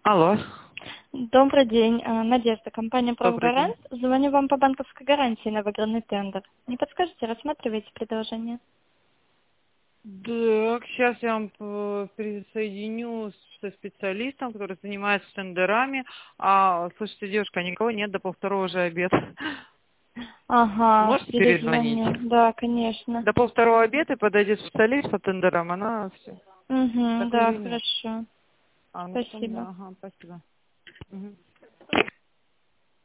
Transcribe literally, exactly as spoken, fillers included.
Алло. Добрый день, а, Надежда, компания Добрый день. «Правгарант». Звоню вам по банковской гарантии на выигранный тендер. Не подскажете, рассматриваете предложение? Так, сейчас я вам э, присоединю со специалистом, который занимается тендерами. А, слушайте, девушка, никого нет, до полвторого уже обед. Ага, Можете перезвонить? перезвоню. Да, конечно. До полвторого обед и подойдет специалист по тендерам, она все. Угу, Так да, или нет? хорошо. А, ну потом, Спасибо. да, ага, спасибо. Мгм.